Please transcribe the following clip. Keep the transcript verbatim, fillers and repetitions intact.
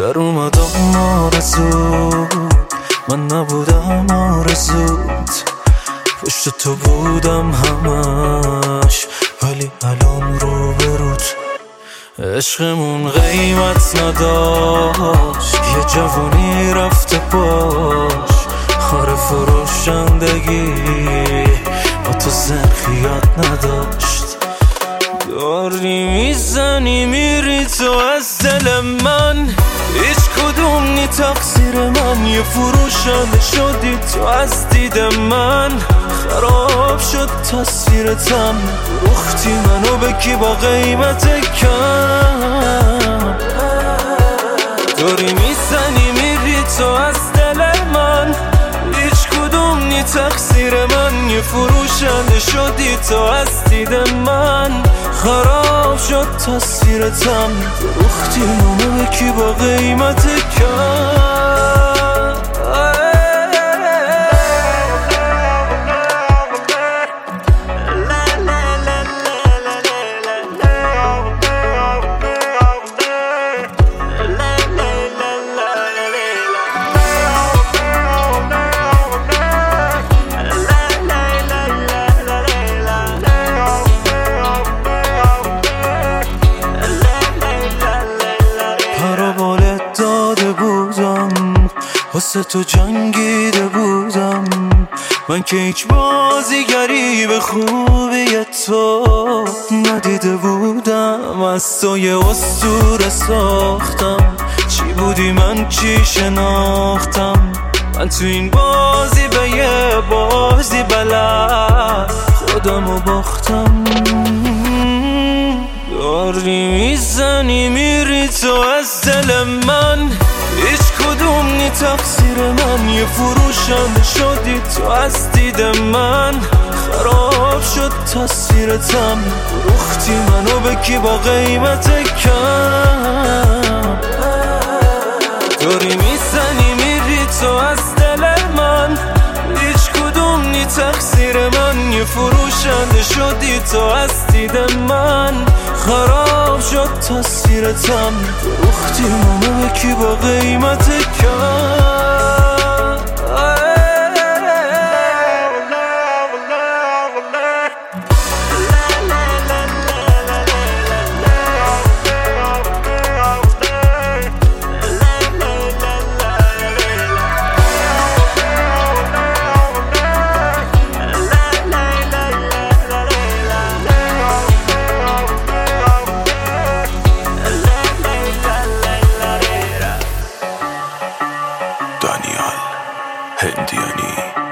در اومدم آرزود، من نبودم آرزود، پشت تو بودم همش، ولی الان رو برود. عشقمون قیمت نداشت، یه جوانی رفته باش، خار فروشندگی با تو زرخیات نداشت. داری میزنی میری تو از دل من، هیچ کدوم نی تقصیر من، یه فروشنده شدی تو از دید من. خراب شد تصویرتم، فروختی منو به کی با قیمت کم. داری میزنی میری تو از دل من، هیچ کدوم نی تقصیر من، یه فروشنده شدی تو از دید من. خراب شد تصویرتم، فروختی منو به کی با قیمت کم. واسه تو جنگیده بودم من که هیچ بازیگری به خوبی تو ندیده بودم. از تو یه اسطوره ساختم، چی بودی من چی شناختم. من تو این بازی به یه بازی بلد خودمو باختم. داری میزنی میری تو از دل من، هیچ کدوم نی تقصیر من، یه فروشنده شدی تو از دید من. خراب شد تصویرتم، فروختی منو به کی با قیمت کم. داری میزنی میری تو از دل من، هیچ کدوم نی تقصیر من، یه فروشنده شدی تو از دید من. خراب شد تصویرتم، فروختی منو به کی با قیمت کم. دانیال هندیانی